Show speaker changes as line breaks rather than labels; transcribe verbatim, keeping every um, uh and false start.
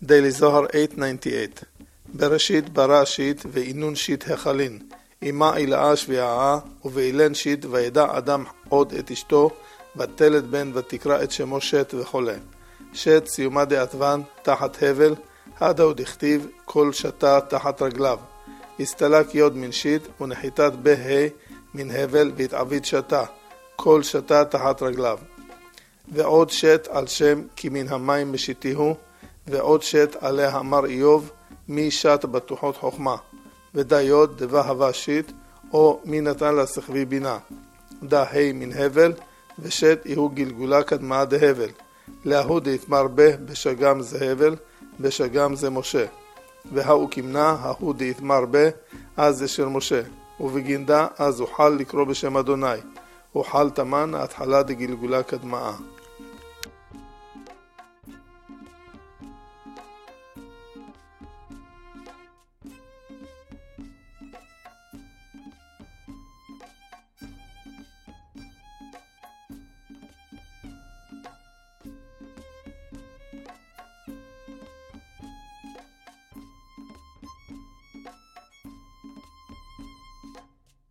Daily Zohar eight ninety-eight. בראשית ברא שיט ואינון שיט החלין, אימה אילאה שביעה, ואילן שיט וידע אדם עוד את אשתו, ותלת בן ותקרא את שמו שט וכו'. שט סיומה דעתוון תחת הבל, הדה עוד הכתיב כל שתה תחת רגליו. הסתלק יוד מן שיט ונחיתת בה מן הבל והתעביד שתה, כל שתה תחת רגליו. ועוד שט על שם כי מן המים משיתיהו, ועוד שט עליה אמר איוב מי שט בטוחות חוכמה, ודה יוד דבה הווה שיט, או מי נתן לה שכבי בינה. דה ה' מן הבל, ושט איהו גלגולה קדמה דהבל. להוא דהתמר בה בשגם זה הבל, בשגם זה משה. והוא כמנה, ההוא דהתמר בה, אז זה של משה. ובגינדה אז אוכל לקרוא בשם אדוני. אוכל תמן, ההתחלה דגלגולה קדמה.